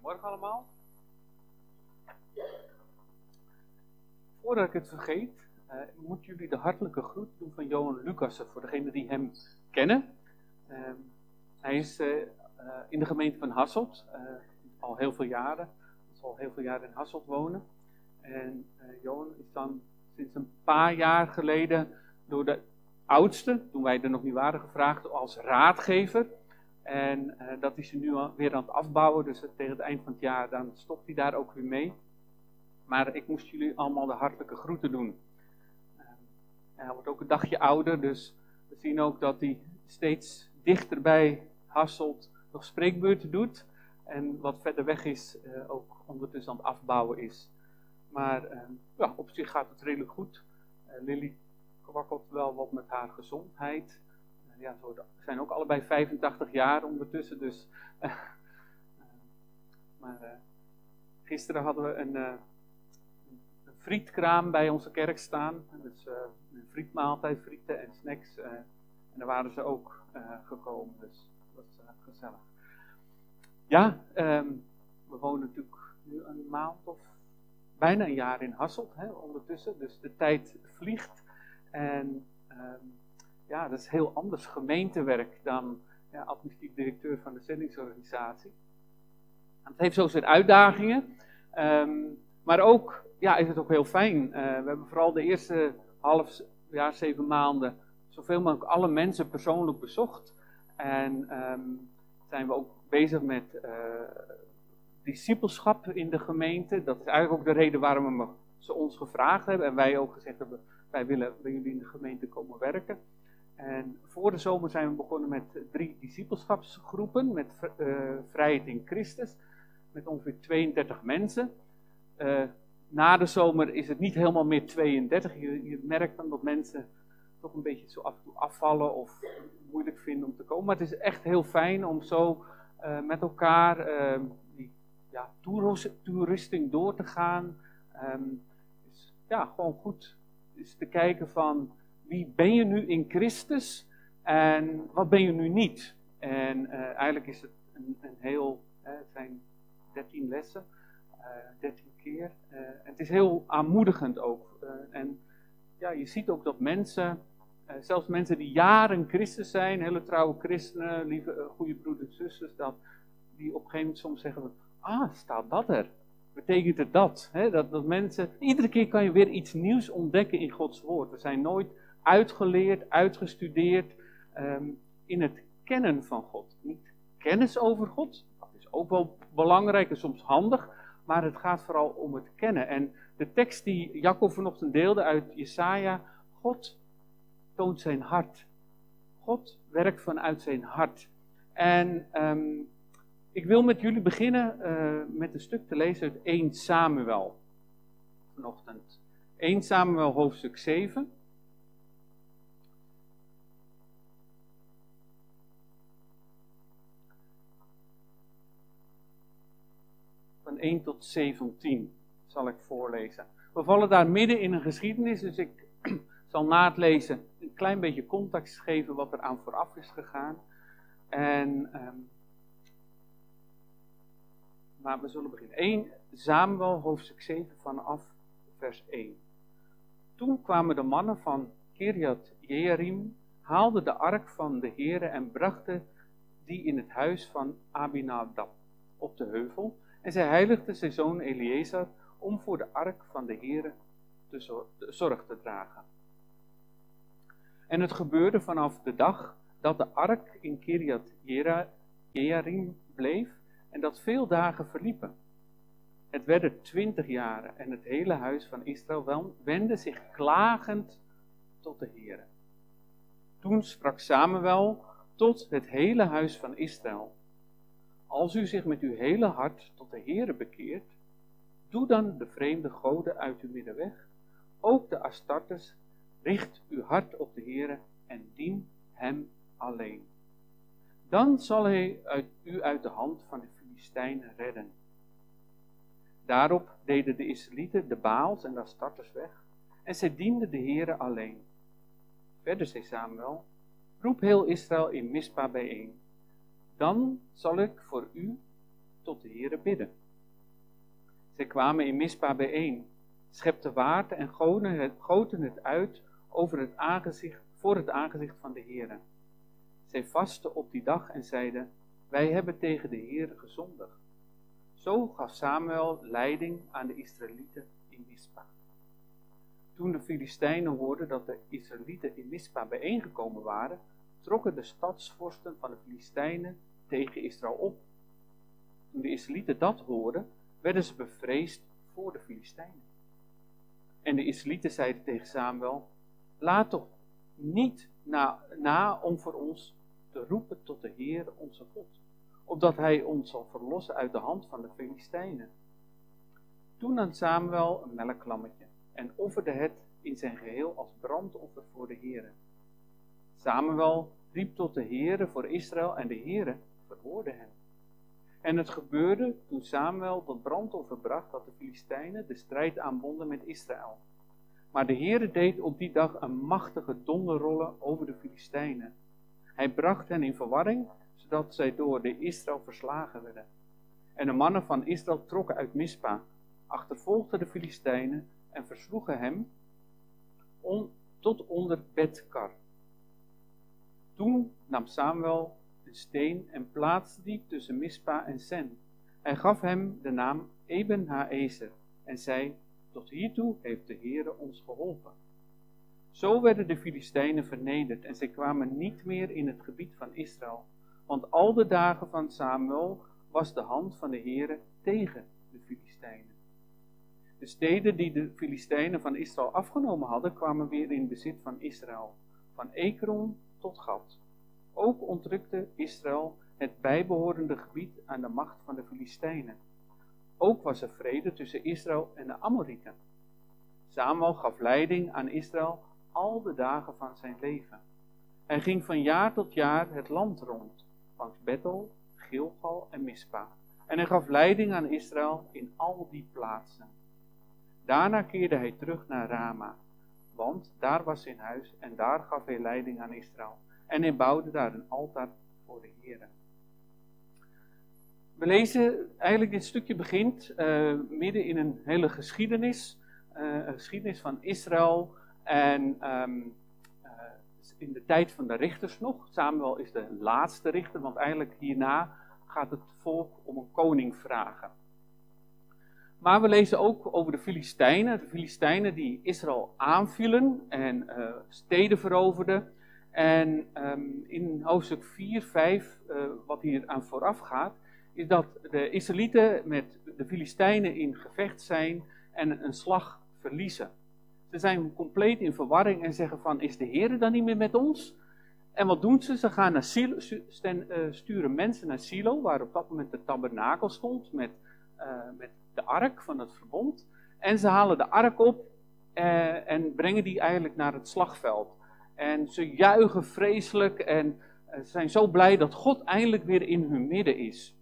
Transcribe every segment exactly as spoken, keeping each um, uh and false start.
Goedemorgen allemaal. Voordat ik het vergeet, uh, moet jullie de hartelijke groet doen van Johan Lucassen, voor degenen die hem kennen. Uh, hij is uh, uh, in de gemeente van Hasselt, uh, al heel veel jaren. Hij zal al heel veel jaren in Hasselt wonen. En uh, Johan is dan sinds een paar jaar geleden door de oudste, toen wij er nog niet waren, gevraagd als raadgever. En uh, dat is hij nu al weer aan het afbouwen, dus tegen het eind van het jaar dan stopt hij daar ook weer mee. Maar ik moest jullie allemaal de hartelijke groeten doen. Uh, hij wordt ook een dagje ouder, dus we zien ook dat hij steeds dichter bij Hasselt nog spreekbeurten doet. En wat verder weg is, uh, ook ondertussen aan het afbouwen is. Maar uh, ja, op zich gaat het redelijk goed. Uh, Lily kwakkelt wel wat met haar gezondheid. Uh, ja, ze zijn ook allebei vijfentachtig jaar ondertussen, dus... Uh, uh, maar uh, gisteren hadden we een... Uh, een frietkraam bij onze kerk staan. Dus uh, een frietmaaltijd, frieten en snacks. Uh, en daar waren ze ook uh, gekomen. Dus dat was uh, gezellig. Ja, um, we wonen natuurlijk nu een maand of bijna een jaar in Hasselt hè, ondertussen. Dus de tijd vliegt. En um, ja, dat is heel anders gemeentewerk dan ja, administratief directeur van de zendingsorganisatie. En het heeft zo zijn uitdagingen. Um, maar ook... Ja, is het ook heel fijn. Uh, we hebben vooral de eerste half jaar, zeven maanden, zoveel mogelijk alle mensen persoonlijk bezocht. En um, zijn we ook bezig met uh, discipelschap in de gemeente. Dat is eigenlijk ook de reden waarom we ze ons gevraagd hebben. En wij ook gezegd hebben, wij willen bij jullie in de gemeente komen werken. En voor de zomer zijn we begonnen met drie discipelschapsgroepen. Met uh, Vrijheid in Christus. Met ongeveer tweeëndertig mensen. Uh, Na de zomer is het niet helemaal meer tweeëndertig. Je, je merkt dan dat mensen toch een beetje zo af en toe afvallen of moeilijk vinden om te komen. Maar het is echt heel fijn om zo uh, met elkaar uh, die ja, toerusting door te gaan. Um, dus, ja, gewoon goed is te kijken van wie ben je nu in Christus en wat ben je nu niet. En uh, eigenlijk is het een, een heel, uh, het zijn dertien lessen, uh, dertien keer. Uh, het is heel aanmoedigend ook. Uh, en ja, je ziet ook dat mensen, uh, zelfs mensen die jaren Christus zijn, hele trouwe christenen, lieve uh, goede broeders en zusters, dat die op een gegeven moment soms zeggen, ah, staat dat er? Betekent het dat? Hè? Dat, dat mensen, iedere keer kan je weer iets nieuws ontdekken in Gods woord. We zijn nooit uitgeleerd, uitgestudeerd um, in het kennen van God. Niet kennis over God, dat is ook wel belangrijk en soms handig, maar het gaat vooral om het kennen. En de tekst die Jacob vanochtend deelde uit Jesaja, God toont zijn hart. God werkt vanuit zijn hart. En um, ik wil met jullie beginnen uh, met een stuk te lezen uit eerste Samuel. Vanochtend. eerste Samuel hoofdstuk zeven. Van één tot zeventien zal ik voorlezen. We vallen daar midden in een geschiedenis, dus ik zal na het lezen een klein beetje context geven wat er aan vooraf is gegaan. En, um, maar we zullen beginnen. eerste Samuel hoofdstuk zeven vanaf vers één. Toen kwamen de mannen van Kirjat Jearim, haalden de ark van de Heere en brachten die in het huis van Abinadab op de heuvel. En zij heiligde zijn zoon Eleazar om voor de ark van de Heere te zor- te zorg te dragen. En het gebeurde vanaf de dag dat de ark in Kirjat Jearim bleef en dat veel dagen verliepen. Het werden twintig jaren en het hele huis van Israël wendde zich klagend tot de Heere. Toen sprak Samuel tot het hele huis van Israël. Als u zich met uw hele hart tot de Heere bekeert, doe dan de vreemde goden uit uw midden weg, ook de Astartes, richt uw hart op de Heere en dien hem alleen. Dan zal hij uit, u uit de hand van de Filistijnen redden. Daarop deden de Israëlieten de Baals en de Astartes weg, en zij dienden de Heere alleen. Verder zei Samuel, roep heel Israël in Mispa bijeen. Dan zal ik voor u tot de Heere bidden. Zij kwamen in Mispa bijeen, schepten water en goten het, goten het uit over het aangezicht, voor het aangezicht van de Heere. Zij vasten op die dag en zeiden, wij hebben tegen de Heere gezondigd. Zo gaf Samuel leiding aan de Israëlieten in Mispa. Toen de Filistijnen hoorden dat de Israëlieten in Mispa bijeengekomen waren, trokken de stadsvorsten van de Filistijnen tegen Israël op. Toen de Israëlieten dat hoorden, werden ze bevreesd voor de Filistijnen. En de Israëlieten zeiden tegen Samuel, laat toch niet na, na om voor ons te roepen tot de Heer onze God, opdat hij ons zal verlossen uit de hand van de Filistijnen. Toen nam Samuel een melklammetje en offerde het in zijn geheel als brandoffer voor de Heere. Samuel riep tot de Heere voor Israël en de Heere verhoorde hem. En het gebeurde toen Samuel dat brandoffer bracht dat de Filistijnen de strijd aanbonden met Israël. Maar de Heere deed op die dag een machtige donderrollen over de Filistijnen. Hij bracht hen in verwarring, zodat zij door de Israël verslagen werden. En de mannen van Israël trokken uit Mispa, achtervolgden de Filistijnen en versloegen hem on, tot onder Bet-kar. Toen nam Samuel een steen en plaatste die tussen Mispa en Sen. Hij gaf hem de naam Eben-Haezer en zei, tot hiertoe heeft de Heere ons geholpen. Zo werden de Filistijnen vernederd en zij kwamen niet meer in het gebied van Israël. Want al de dagen van Samuel was de hand van de Heere tegen de Filistijnen. De steden die de Filistijnen van Israël afgenomen hadden, kwamen weer in bezit van Israël, van Ekron tot Gat. Ook ontrukte Israël het bijbehorende gebied aan de macht van de Filistijnen. Ook was er vrede tussen Israël en de Amorieten. Samuel gaf leiding aan Israël al de dagen van zijn leven. Hij ging van jaar tot jaar het land rond, langs Bethel, Gilgal en Mispa. En hij gaf leiding aan Israël in al die plaatsen. Daarna keerde hij terug naar Rama, want daar was zijn huis en daar gaf hij leiding aan Israël. En hij bouwde daar een altaar voor de Heere. We lezen, eigenlijk dit stukje begint uh, midden in een hele geschiedenis. Uh, een geschiedenis van Israël en um, uh, in de tijd van de richters nog. Samuel is de laatste richter, want eigenlijk hierna gaat het volk om een koning vragen. Maar we lezen ook over de Filistijnen. De Filistijnen die Israël aanvielen en uh, steden veroverden. En um, in hoofdstuk vier, vijf, uh, wat hier aan vooraf gaat, is dat de Israëlieten met de Filistijnen in gevecht zijn en een slag verliezen. Ze zijn compleet in verwarring en zeggen van, is de Heere dan niet meer met ons? En wat doen ze? Ze gaan naar Silo, sturen mensen naar Silo, waar op dat moment de tabernakel stond met, uh, met de ark van het verbond. En ze halen de ark op uh, en brengen die eigenlijk naar het slagveld. En ze juichen vreselijk en uh, zijn zo blij dat God eindelijk weer in hun midden is.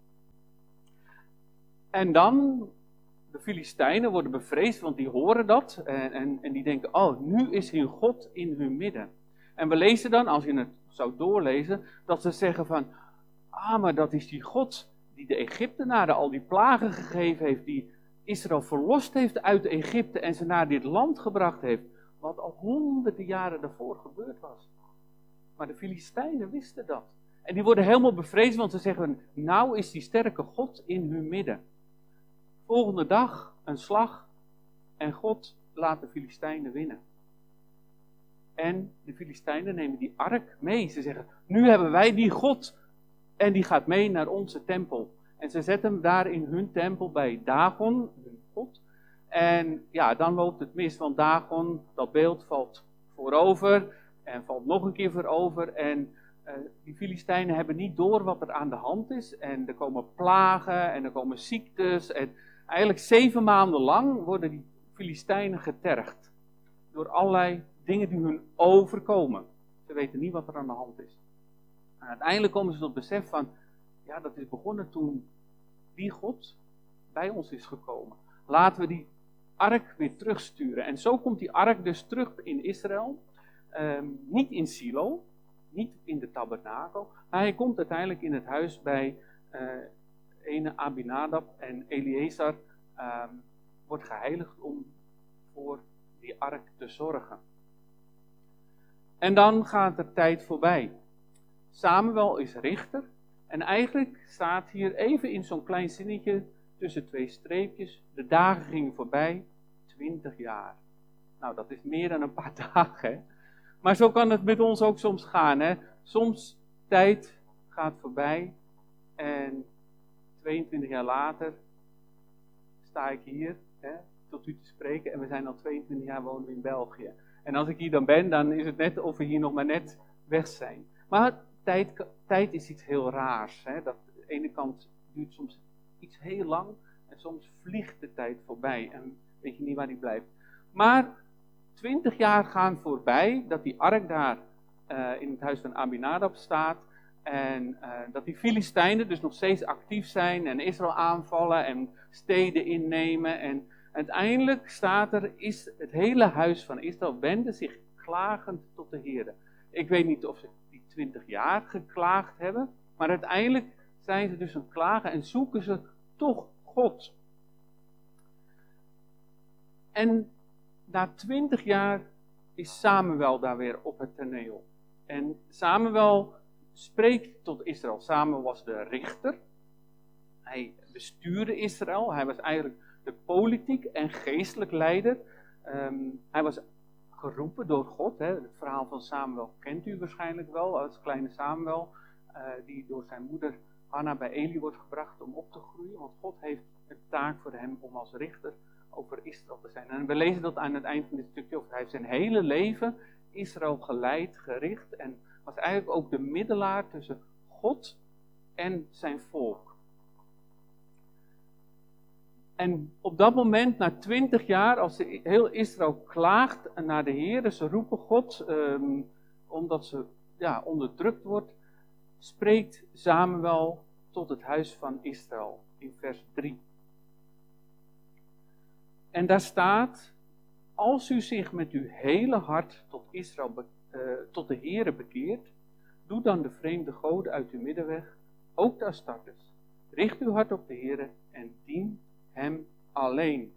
En dan, de Filistijnen worden bevreesd, want die horen dat. En, en, en die denken, oh, nu is hier God in hun midden. En we lezen dan, als je het zou doorlezen, dat ze zeggen van, ah, maar dat is die God die de Egyptenaren al die plagen gegeven heeft, die Israël verlost heeft uit Egypte en ze naar dit land gebracht heeft, wat al honderden jaren daarvoor gebeurd was. Maar de Filistijnen wisten dat. En die worden helemaal bevreesd, want ze zeggen, nou is die sterke God in hun midden. Volgende dag een slag en God laat de Filistijnen winnen. En de Filistijnen nemen die ark mee. Ze zeggen, nu hebben wij die God en die gaat mee naar onze tempel. En ze zetten hem daar in hun tempel bij Dagon, hun God. En ja, dan loopt het mis, want Dagon, dat beeld valt voorover en valt nog een keer voorover. En uh, die Filistijnen hebben niet door wat er aan de hand is. En er komen plagen en er komen ziektes. En eigenlijk zeven maanden lang worden die Filistijnen getergd. Door allerlei dingen die hun overkomen. Ze weten niet wat er aan de hand is. En uiteindelijk komen ze tot het besef van, ja, dat is begonnen toen die God bij ons is gekomen. Laten we die ark weer terugsturen. En zo komt die ark dus terug in Israël. Um, niet in Silo, niet in de tabernakel, maar hij komt uiteindelijk in het huis bij uh, ene Abinadab en Eleazar um, wordt geheiligd om voor die ark te zorgen. En dan gaat de tijd voorbij. Samuel is richter. En eigenlijk staat hier even in zo'n klein zinnetje tussen twee streepjes. De dagen gingen voorbij, twintig jaar. Nou, dat is meer dan een paar dagen. Hè? Maar zo kan het met ons ook soms gaan. Hè? Soms tijd gaat voorbij en tweeëntwintig jaar later sta ik hier hè, tot u te spreken. En we zijn al tweeëntwintig jaar wonen we in België. En als ik hier dan ben, dan is het net of we hier nog maar net weg zijn. Maar tijd, tijd is iets heel raars. Hè? Dat, aan de ene kant duurt soms iets heel lang en soms vliegt de tijd voorbij en weet je niet waar die blijft. Maar twintig jaar gaan voorbij dat die ark daar uh, in het huis van Abinadab staat en uh, dat die Filistijnen dus nog steeds actief zijn en Israël aanvallen en steden innemen en uiteindelijk staat er, is het hele huis van Israël wendde zich klagend tot de Heer. Ik weet niet of ze die twintig jaar geklaagd hebben, maar uiteindelijk zijn ze dus aan het klagen en zoeken ze toch God. En na twintig jaar is Samuel daar weer op het toneel. En Samuel spreekt tot Israël. Samuel was de richter. Hij bestuurde Israël. Hij was eigenlijk de politiek en geestelijk leider. Um, hij was geroepen door God. Hè. Het verhaal van Samuel kent u waarschijnlijk wel. Als kleine Samuel. Uh, die door zijn moeder Hanna bij Eli wordt gebracht om op te groeien. Want God heeft een taak voor hem om als richter over Israël te zijn. En we lezen dat aan het eind van dit stukje. Of hij heeft zijn hele leven Israël geleid, gericht. En was eigenlijk ook de middelaar tussen God en zijn volk. En op dat moment, na twintig jaar, als heel Israël klaagt naar de Heer, ze roepen God, um, omdat ze ja, onderdrukt wordt, spreekt Samuel tot het huis van Israël in vers drie. En daar staat, als u zich met uw hele hart tot Israël, be, uh, tot de Heere bekeert, doe dan de vreemde goden uit uw midden weg, ook de Astartes. Richt uw hart op de Heere en dien hem alleen.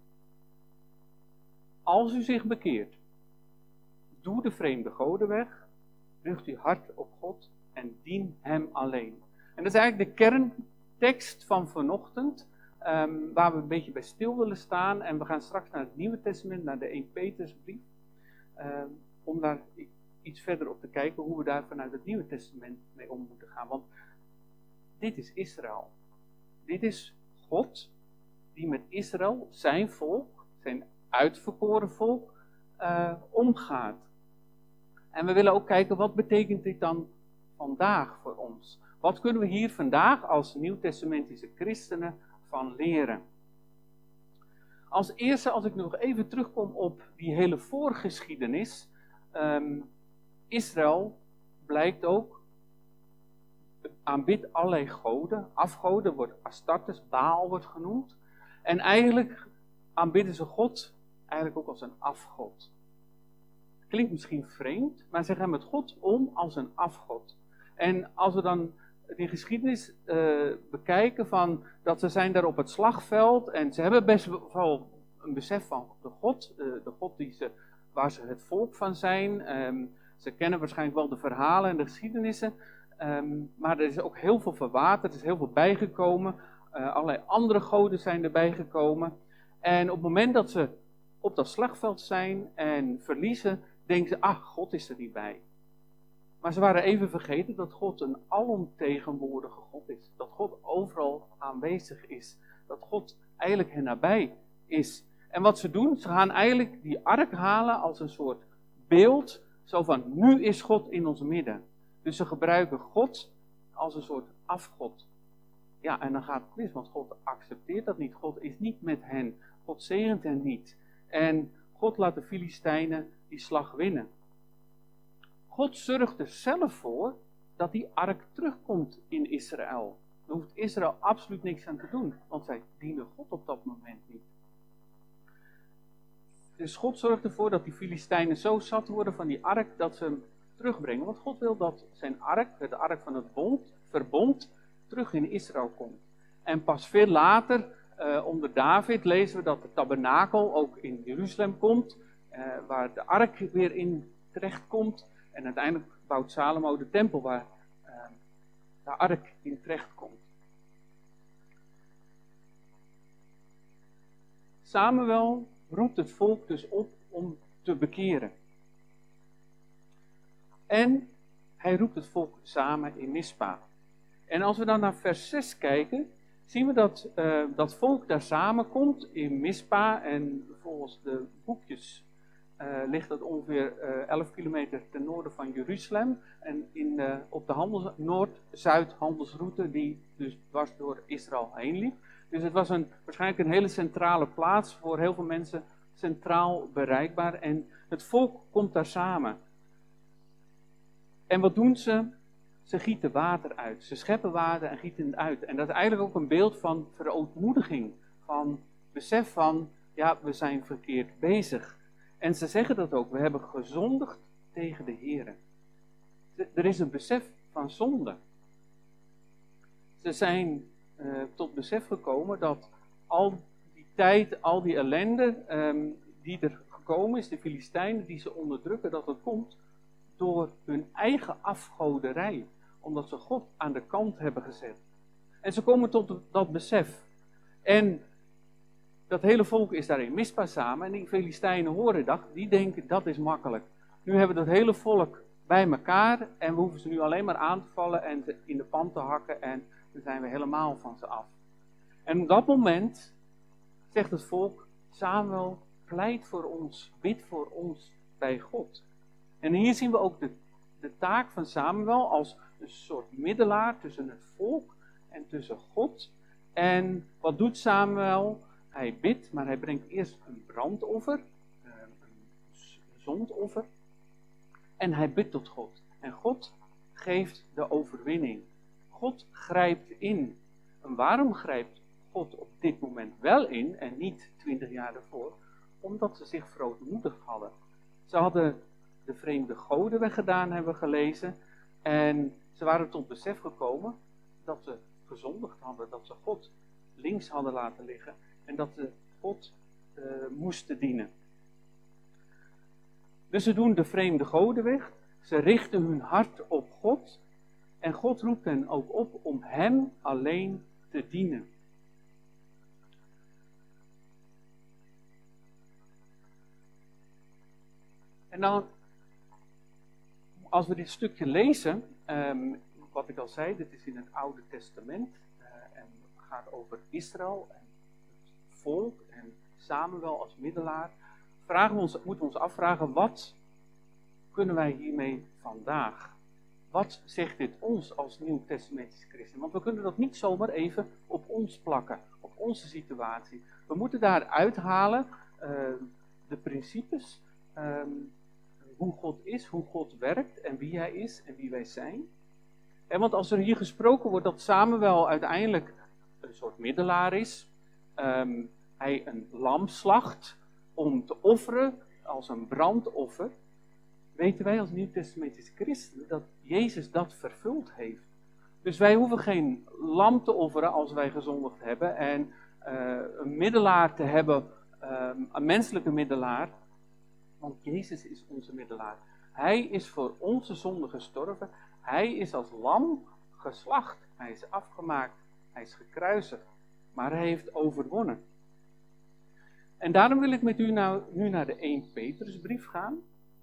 Als u zich bekeert, doe de vreemde goden weg, richt uw hart op God en dien hem alleen. En dat is eigenlijk de kerntekst van vanochtend, um, waar we een beetje bij stil willen staan. En we gaan straks naar het Nieuwe Testament, naar de Eerste Petrusbrief, um, om daar iets verder op te kijken hoe we daar vanuit het Nieuwe Testament mee om moeten gaan. Want dit is Israël. Dit is God die met Israël, zijn volk, zijn uitverkoren volk, uh, omgaat. En we willen ook kijken, wat betekent dit dan vandaag voor ons? Wat kunnen we hier vandaag als nieuwtestamentische christenen van leren? Als eerste, als ik nog even terugkom op die hele voorgeschiedenis. Um, Israël blijkt ook, aanbidt allerlei goden. Afgoden wordt Astartes, Baal wordt genoemd. En eigenlijk aanbidden ze God eigenlijk ook als een afgod. Klinkt misschien vreemd, maar ze gaan met God om als een afgod. En als we dan die geschiedenis uh, bekijken van dat ze zijn daar op het slagveld en ze hebben best wel een besef van de God, uh, de God die ze, waar ze het volk van zijn. Um, ze kennen waarschijnlijk wel de verhalen en de geschiedenissen, um, maar er is ook heel veel verwaterd, er is heel veel bijgekomen. Uh, allerlei andere goden zijn erbij gekomen. En op het moment dat ze op dat slagveld zijn en verliezen, denken ze, ah, God is er niet bij. Maar ze waren even vergeten dat God een alomtegenwoordige God is. Dat God overal aanwezig is. Dat God eigenlijk hen nabij is. En wat ze doen, ze gaan eigenlijk die ark halen als een soort beeld. Zo van, nu is God in ons midden. Dus ze gebruiken God als een soort afgod. Ja, en dan gaat het mis, want God accepteert dat niet. God is niet met hen. God zegent hen niet. En God laat de Filistijnen die slag winnen. God zorgt er zelf voor dat die ark terugkomt in Israël. Daar hoeft Israël absoluut niks aan te doen, want zij dienen God op dat moment niet. Dus God zorgt ervoor dat die Filistijnen zo zat worden van die ark dat ze hem terugbrengen. Want God wil dat zijn ark, de ark van het bond, verbond, terug in Israël komt. En pas veel later, uh, onder David, lezen we dat de tabernakel ook in Jeruzalem komt, uh, waar de ark weer in terecht komt. En uiteindelijk bouwt Salomo de tempel waar uh, de ark in terecht komt. Samuel roept het volk dus op om te bekeren. En hij roept het volk samen in Mispa. En als we dan naar vers zes kijken, zien we dat uh, dat volk daar samenkomt in Mispa. En volgens de boekjes uh, ligt dat ongeveer uh, elf kilometer ten noorden van Jeruzalem. En in, uh, op de handels, Noord-Zuid handelsroute die dus dwars door Israël heen liep. Dus het was een, waarschijnlijk een hele centrale plaats voor heel veel mensen, centraal bereikbaar. En het volk komt daar samen. En wat doen ze? Ze gieten water uit. Ze scheppen water en gieten het uit. En dat is eigenlijk ook een beeld van verootmoediging. Van besef van, ja, we zijn verkeerd bezig. En ze zeggen dat ook. We hebben gezondigd tegen de Heer. Er is een besef van zonde. Ze zijn uh, tot besef gekomen dat al die tijd, al die ellende um, die er gekomen is, de Filistijnen die ze onderdrukken, dat het komt door hun eigen afgoderij. Omdat ze God aan de kant hebben gezet. En ze komen tot dat besef. En dat hele volk is daar in Mispa samen. En die Filistijnen horen dat. Die denken, dat is makkelijk. Nu hebben we dat hele volk bij elkaar. En we hoeven ze nu alleen maar aan te vallen en te, in de pan te hakken. En dan zijn we helemaal van ze af. En op dat moment zegt het volk, Samuel, pleit voor ons. Bid voor ons bij God. En hier zien we ook de, de taak van Samuel als een soort middelaar tussen het volk en tussen God. En wat doet Samuel? Hij bidt, maar hij brengt eerst een brandoffer, een zondoffer. En hij bidt tot God. En God geeft de overwinning. God grijpt in. En waarom grijpt God op dit moment wel in en niet twintig jaar ervoor? Omdat ze zich verootmoedigd hadden. Ze hadden de vreemde goden weggedaan, hebben we gelezen. En ze waren tot besef gekomen dat ze gezondigd hadden. Dat ze God links hadden laten liggen. En dat ze God uh, moesten dienen. Dus ze doen de vreemde goden weg. Ze richten hun hart op God. En God roept hen ook op om hem alleen te dienen. En dan, als we dit stukje lezen, um, wat ik al zei, dit is in het Oude Testament. Uh, en het gaat over Israël en het volk en Samuel als middelaar. Vragen we ons, moeten we ons afvragen, wat kunnen wij hiermee vandaag? Wat zegt dit ons als Nieuw-Testamentische christen? Want we kunnen dat niet zomaar even op ons plakken, op onze situatie. We moeten daar uithalen uh, de principes, um, hoe God is, hoe God werkt en wie hij is en wie wij zijn. En want als er hier gesproken wordt dat Samuel uiteindelijk een soort middelaar is, um, hij een lam slacht om te offeren als een brandoffer, weten wij als Nieuw-Testamentische christenen dat Jezus dat vervuld heeft. Dus wij hoeven geen lam te offeren als wij gezondigd hebben en uh, een middelaar te hebben, um, een menselijke middelaar, want Jezus is onze middelaar. Hij is voor onze zonde gestorven. Hij is als lam geslacht. Hij is afgemaakt. Hij is gekruisigd. Maar hij heeft overwonnen. En daarom wil ik met u nou, nu naar de Eerste Petrusbrief gaan.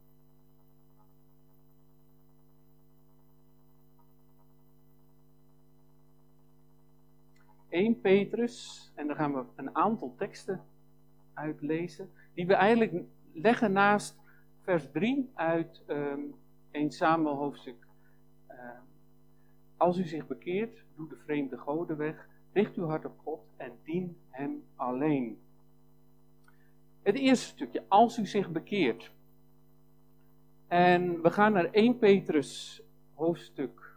Eerste Petrus, en dan gaan we een aantal teksten uitlezen, die we eigenlijk leggen naast vers drie uit um, Eerste Samuel hoofdstuk. Uh, Als u zich bekeert, doe de vreemde goden weg, richt uw hart op God en dien hem alleen. Het eerste stukje, als u zich bekeert. En we gaan naar Eerste Petrus hoofdstuk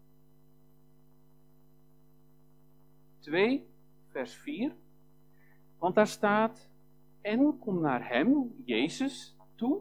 twee, vers vier. Want daar staat, en kom naar hem, Jezus, toe,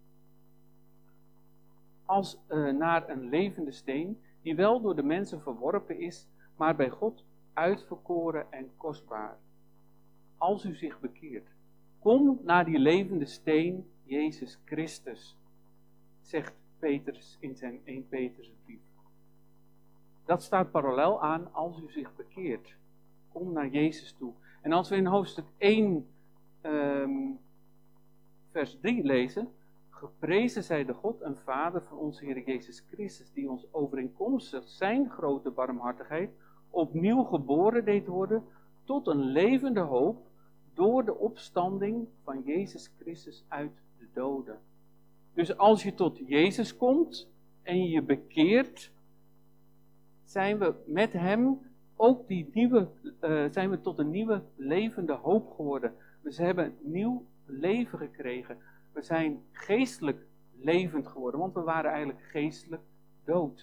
als uh, naar een levende steen, die wel door de mensen verworpen is, maar bij God uitverkoren en kostbaar. Als u zich bekeert, kom naar die levende steen, Jezus Christus, zegt Petrus in zijn eerste Petrusbrief. Dat staat parallel aan als u zich bekeert. Kom naar Jezus toe. En als we in hoofdstuk één, um, vers drie lezen, geprezen zij de God en Vader van onze Heer Jezus Christus, die ons overeenkomstig zijn grote barmhartigheid opnieuw geboren deed worden tot een levende hoop door de opstanding van Jezus Christus uit de doden. Dus als je tot Jezus komt en je je bekeert, zijn we met hem ook die nieuwe, uh, zijn we tot een nieuwe levende hoop geworden. Dus we hebben een nieuw leven gekregen. We zijn geestelijk levend geworden, want we waren eigenlijk geestelijk dood.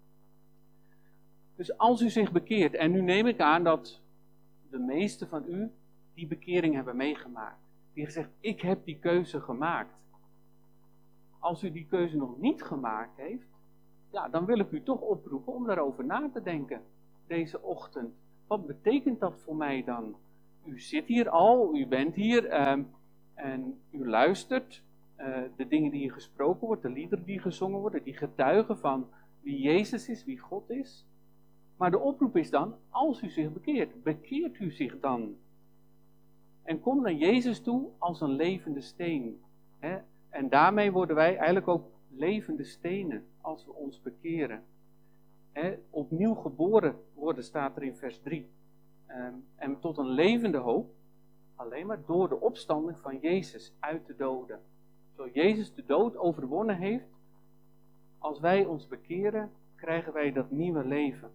Dus als u zich bekeert, en nu neem ik aan dat de meesten van u die bekering hebben meegemaakt. Die hebben gezegd, ik heb die keuze gemaakt. Als u die keuze nog niet gemaakt heeft, ja, dan wil ik u toch oproepen om daarover na te denken. Deze ochtend. Wat betekent dat voor mij dan? U zit hier al, u bent hier um, en u luistert. Uh, de dingen die hier gesproken worden, de liederen die gezongen worden, die getuigen van wie Jezus is, wie God is. Maar de oproep is dan, als u zich bekeert, bekeert u zich dan. En kom naar Jezus toe als een levende steen. Hè? En daarmee worden wij eigenlijk ook levende stenen als we ons bekeren. Hè? Opnieuw geboren worden staat er in vers drie. Um, en tot een levende hoop, alleen maar door de opstanding van Jezus uit de doden. Zoals Jezus de dood overwonnen heeft, als wij ons bekeren, krijgen wij dat nieuwe leven.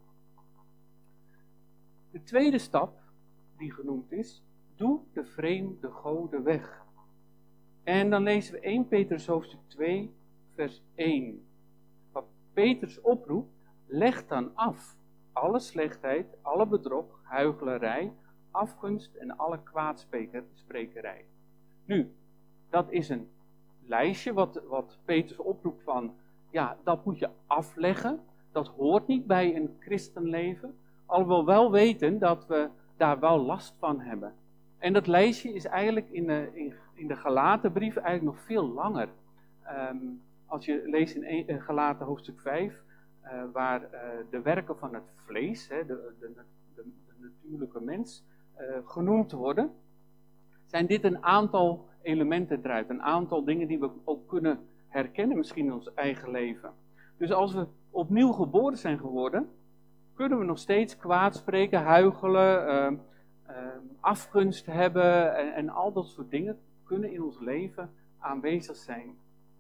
De tweede stap die genoemd is, doe de vreemde goden weg. En dan lezen we eerste Petrus hoofdstuk twee, vers één. Wat Petrus oproept, leg dan af alle slechtheid, alle bedrog, huichelarij, afgunst en alle kwaadsprekerij. Nu, dat is een lijstje wat, wat Petrus oproept van, ja, dat moet je afleggen. Dat hoort niet bij een christenleven. Alhoewel we wel weten dat we daar wel last van hebben. En dat lijstje is eigenlijk in de, in, in de Galatenbrief eigenlijk nog veel langer. Um, als je leest in, in Galaten hoofdstuk vijf, uh, waar uh, de werken van het vlees, hè, de, de, de, de natuurlijke mens, uh, genoemd worden, zijn dit een aantal elementen eruit. Een aantal dingen die we ook kunnen herkennen misschien in ons eigen leven. Dus als we opnieuw geboren zijn geworden, kunnen we nog steeds kwaad spreken, huichelen, uh, uh, afgunst hebben en, en al dat soort dingen kunnen in ons leven aanwezig zijn.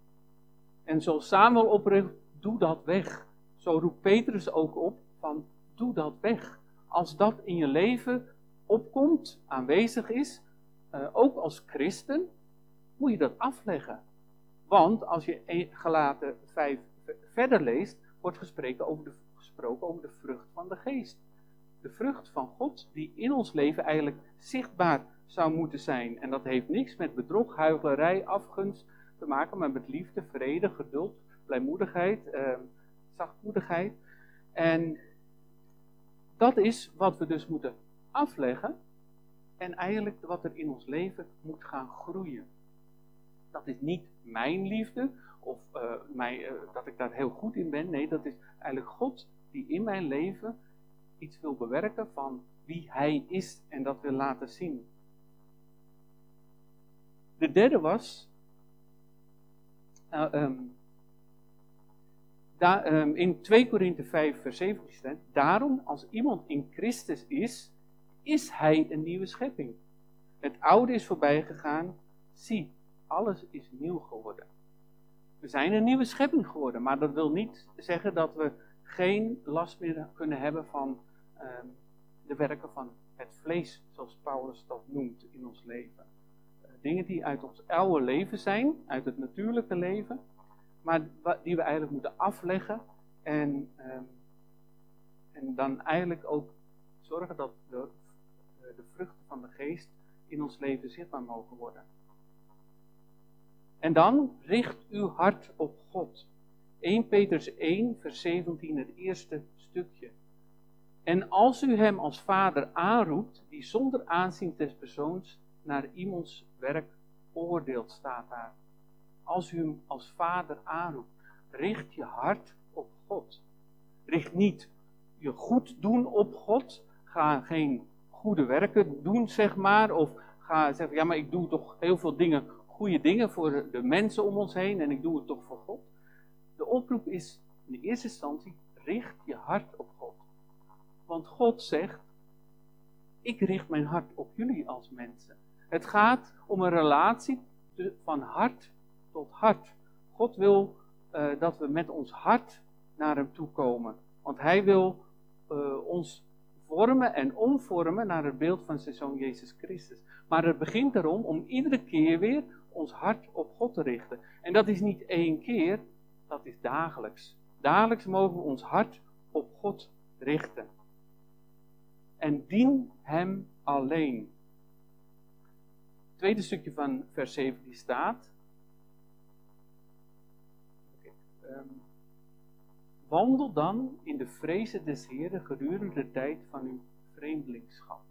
En zoals Samuel oproept, doe dat weg. Zo roept Petrus ook op van, doe dat weg. Als dat in je leven opkomt, aanwezig is, uh, ook als christen, moet je dat afleggen. Want als je Galaten vijf verder leest, wordt gesproken over, de, gesproken over de vrucht van de geest. De vrucht van God die in ons leven eigenlijk zichtbaar zou moeten zijn. En dat heeft niks met bedrog, huichelarij, afgunst te maken, maar met liefde, vrede, geduld, blijmoedigheid, eh, zachtmoedigheid. En dat is wat we dus moeten afleggen en eigenlijk wat er in ons leven moet gaan groeien. Dat is niet mijn liefde of uh, mij, uh, dat ik daar heel goed in ben. Nee, dat is eigenlijk God die in mijn leven iets wil bewerken van wie Hij is en dat wil laten zien. De derde was, uh, um, da, um, in twee Korinthe vijf vers zeventien staat, daarom als iemand in Christus is, is hij een nieuwe schepping. Het oude is voorbij gegaan, zie, alles is nieuw geworden. We zijn een nieuwe schepping geworden, maar dat wil niet zeggen dat we geen last meer kunnen hebben van um, de werken van het vlees, zoals Paulus dat noemt in ons leven. Uh, dingen die uit ons oude leven zijn, uit het natuurlijke leven, maar die we eigenlijk moeten afleggen en, um, en dan eigenlijk ook zorgen dat de, de vruchten van de geest in ons leven zichtbaar mogen worden. En dan richt uw hart op God. eerste Petrus één vers zeventien, het eerste stukje. En als u hem als vader aanroept, die zonder aanzien des persoons naar iemands werk oordeelt, staat daar. Als u hem als vader aanroept, richt je hart op God. Richt niet je goed doen op God. Ga geen goede werken doen, zeg maar. Of ga zeggen, ja, maar ik doe toch heel veel dingen, goede dingen voor de mensen om ons heen. En ik doe het toch voor God. De oproep is in de eerste instantie, richt je hart op God. Want God zegt, ik richt mijn hart op jullie als mensen. Het gaat om een relatie van hart tot hart. God wil uh, dat we met ons hart naar hem toe komen. Want hij wil uh, ons vormen en omvormen naar het beeld van zijn Zoon Jezus Christus. Maar het begint erom om iedere keer weer ons hart op God te richten. En dat is niet één keer, dat is dagelijks. Dagelijks mogen we ons hart op God richten. En dien hem alleen. Het tweede stukje van vers zeventien staat. Okay, um, wandel dan in de vrezen des Heeren gedurende de tijd van uw vreemdelingschap.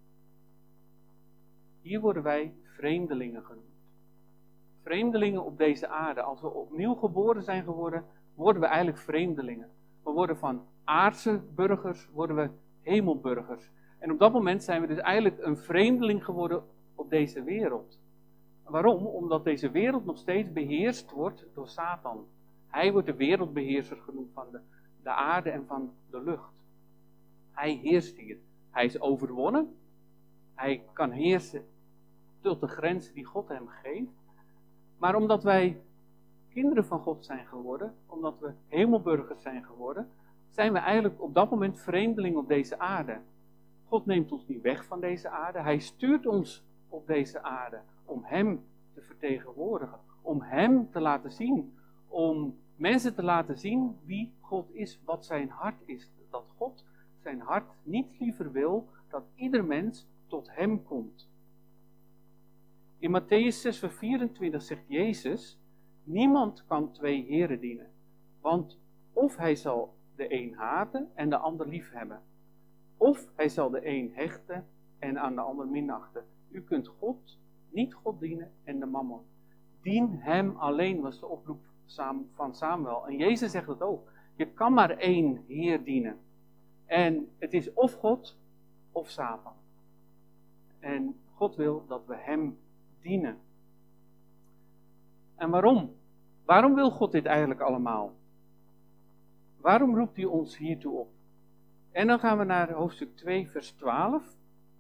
Hier worden wij vreemdelingen genoemd. Vreemdelingen op deze aarde. Als we opnieuw geboren zijn geworden, worden we eigenlijk vreemdelingen. We worden van aardse burgers, worden we hemelburgers. En op dat moment zijn we dus eigenlijk een vreemdeling geworden op deze wereld. Waarom? Omdat deze wereld nog steeds beheerst wordt door Satan. Hij wordt de wereldbeheerser genoemd van de, de aarde en van de lucht. Hij heerst hier. Hij is overwonnen. Hij kan heersen tot de grenzen die God hem geeft. Maar omdat wij kinderen van God zijn geworden, omdat we hemelburgers zijn geworden, zijn we eigenlijk op dat moment vreemdeling op deze aarde. God neemt ons niet weg van deze aarde. Hij stuurt ons op deze aarde om hem te vertegenwoordigen. Om hem te laten zien. Om mensen te laten zien wie God is, wat zijn hart is. Dat God zijn hart niet liever wil dat ieder mens tot hem komt. In Mattheüs zes vers vierentwintig zegt Jezus, niemand kan twee heren dienen. Want of hij zal de een haten en de ander lief hebben. Of hij zal de een hechten en aan de ander minachten. U kunt God, niet God dienen en de mammon. Dien hem alleen, was de oproep van Samuel. En Jezus zegt het ook. Je kan maar één Heer dienen. En het is of God of Satan. En God wil dat we hem dienen. En waarom? Waarom wil God dit eigenlijk allemaal? Waarom roept hij ons hiertoe op? En dan gaan we naar hoofdstuk twee, vers twaalf.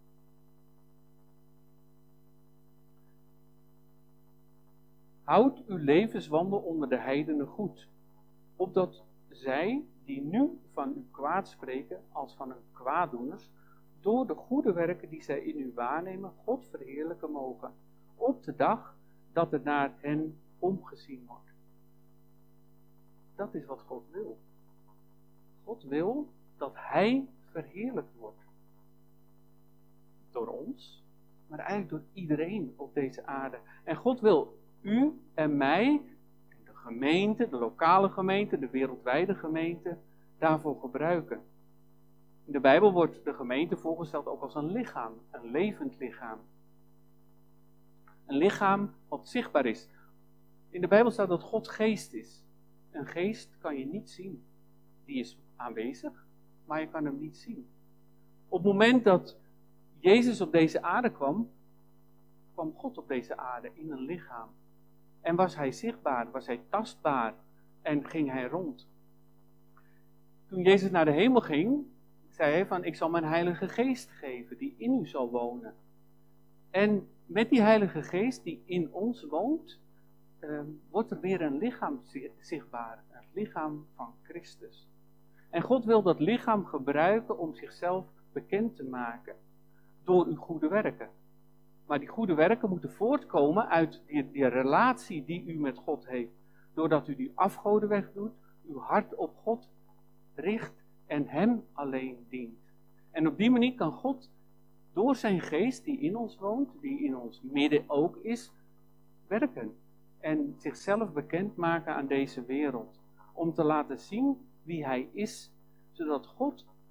Houd uw levenswandel onder de heidenen goed, opdat zij, die nu van u kwaad spreken, als van hun kwaaddoeners, door de goede werken die zij in u waarnemen, God verheerlijken mogen, op de dag dat er naar hen omgezien wordt. Dat is wat God wil. God wil dat hij verheerlijkt wordt. Door ons, maar eigenlijk door iedereen op deze aarde. En God wil u en mij, de gemeente, de lokale gemeente, de wereldwijde gemeente, daarvoor gebruiken. In de Bijbel wordt de gemeente voorgesteld ook als een lichaam, een levend lichaam. Een lichaam wat zichtbaar is. In de Bijbel staat dat God geest is. Een geest kan je niet zien. Die is aanwezig, maar je kan hem niet zien. Op het moment dat Jezus op deze aarde kwam, kwam God op deze aarde in een lichaam. En was hij zichtbaar, was hij tastbaar en ging hij rond. Toen Jezus naar de hemel ging, zei hij van, ik zal mijn Heilige Geest geven, die in u zal wonen. En met die Heilige Geest die in ons woont, uh, wordt er weer een lichaam zichtbaar. Het lichaam van Christus. En God wil dat lichaam gebruiken om zichzelf bekend te maken. Door uw goede werken. Maar die goede werken moeten voortkomen uit die, die relatie die u met God heeft. Doordat u die afgoden wegdoet, uw hart op God richt en hem alleen dient. En op die manier kan God door zijn geest die in ons woont, die in ons midden ook is, werken. En zichzelf bekendmaken aan deze wereld. Om te laten zien wie hij is, zodat God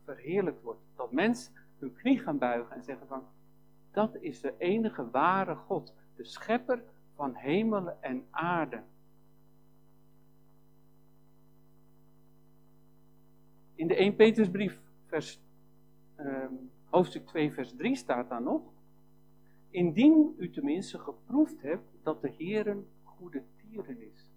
verheerlijkt wordt. Dat mensen hun knie gaan buigen en zeggen van, dat is de enige ware God, de schepper van hemelen en aarde. In de eerste Petrusbrief, vers, um, hoofdstuk twee, vers drie staat daar nog. Indien u tenminste geproefd hebt dat de Heere goede tieren is.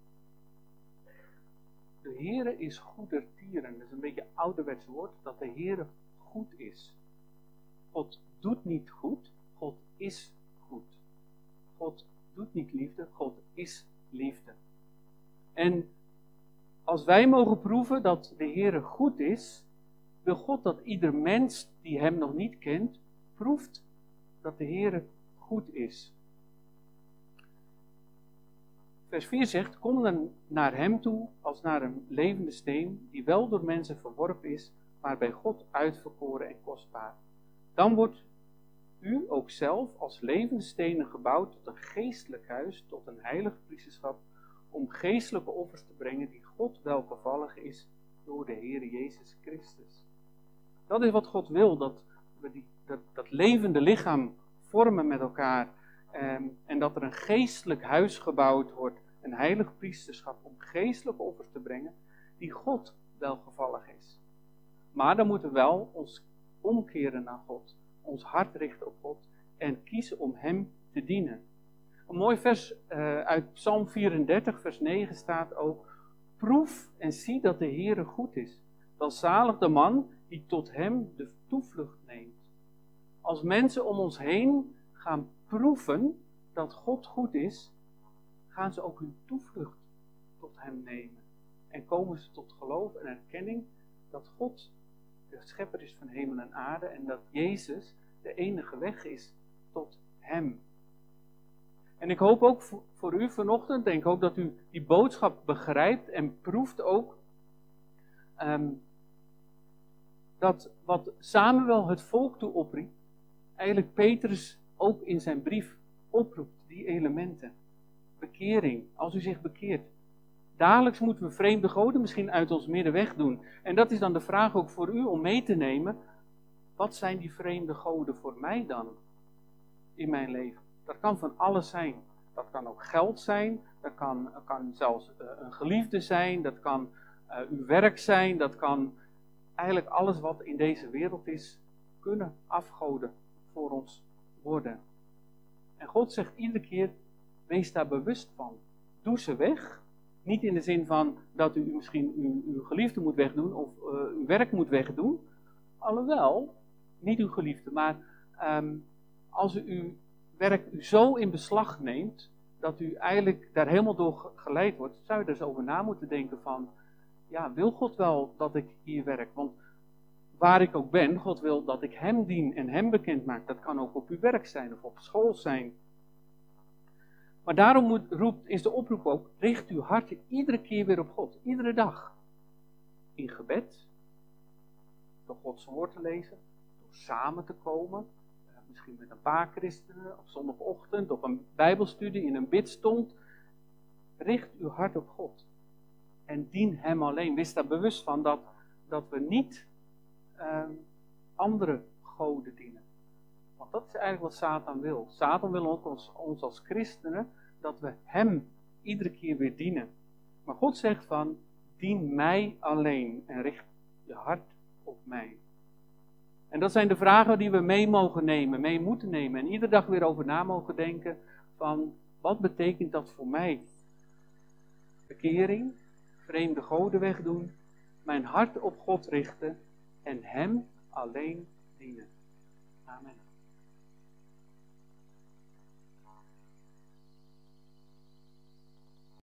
De Heere is goeder tieren. Dat is een beetje een ouderwets woord, dat de Heere goed is. God doet niet goed, God is goed. God doet niet liefde, God is liefde. En als wij mogen proeven dat de Heere goed is, wil God dat ieder mens die hem nog niet kent, proeft dat de Heere goed is. Vers vier zegt, kom dan naar hem toe als naar een levende steen, die wel door mensen verworpen is, maar bij God uitverkoren en kostbaar. Dan wordt u ook zelf als levende stenen gebouwd tot een geestelijk huis, tot een heilig priesterschap, om geestelijke offers te brengen die God welgevallig is door de Heere Jezus Christus. Dat is wat God wil, dat we die, dat, dat levende lichaam vormen met elkaar eh, en dat er een geestelijk huis gebouwd wordt, een heilig priesterschap, om geestelijke offers te brengen die God welgevallig is. Maar dan moeten we wel ons omkeren naar God, ons hart richten op God en kiezen om hem te dienen. Een mooi vers uh, uit Psalm vierendertig, vers negen staat ook, proef en zie dat de Heere goed is. Welzalig de man die tot hem de toevlucht neemt. Als mensen om ons heen gaan proeven dat God goed is, gaan ze ook hun toevlucht tot hem nemen. En komen ze tot geloof en erkenning dat God de schepper is van hemel en aarde en dat Jezus de enige weg is tot hem. En ik hoop ook voor u vanochtend, en ik hoop dat u die boodschap begrijpt en proeft ook, um, dat wat Samuel het volk toe opriep, eigenlijk Petrus ook in zijn brief oproept, die elementen. Bekering, als u zich bekeert. Dagelijks moeten we vreemde goden misschien uit ons midden wegdoen. En dat is dan de vraag ook voor u om mee te nemen. Wat zijn die vreemde goden voor mij dan in mijn leven? Dat kan van alles zijn. Dat kan ook geld zijn. Dat kan, kan zelfs uh, een geliefde zijn. Dat kan uh, uw werk zijn. Dat kan eigenlijk alles wat in deze wereld is, kunnen afgoden voor ons worden. En God zegt iedere keer, wees daar bewust van. Doe ze weg. Niet in de zin van dat u misschien uw, uw geliefde moet wegdoen of uh, uw werk moet wegdoen. Alhoewel, niet uw geliefde, maar um, als u uw werk u zo in beslag neemt, dat u eigenlijk daar helemaal door geleid wordt, zou je er eens over na moeten denken van, ja, wil God wel dat ik hier werk? Want waar ik ook ben, God wil dat ik hem dien en hem bekend maak. Dat kan ook op uw werk zijn of op school zijn. Maar daarom moet, roept, is de oproep ook, richt uw hart iedere keer weer op God. Iedere dag. In gebed. Door Gods woord te lezen. Door samen te komen. Uh, misschien met een paar christenen. Op zondagochtend. Op een bijbelstudie. In een bidstond. Richt uw hart op God. En dien hem alleen. Wees daar bewust van dat, dat we niet uh, andere goden dienen. Want dat is eigenlijk wat Satan wil. Satan wil ook ons, ons als christenen dat we hem iedere keer weer dienen. Maar God zegt van, dien mij alleen en richt je hart op mij. En dat zijn de vragen die we mee mogen nemen, mee moeten nemen. En iedere dag weer over na mogen denken van, wat betekent dat voor mij? Bekering, vreemde goden wegdoen, mijn hart op God richten en hem alleen dienen. Amen.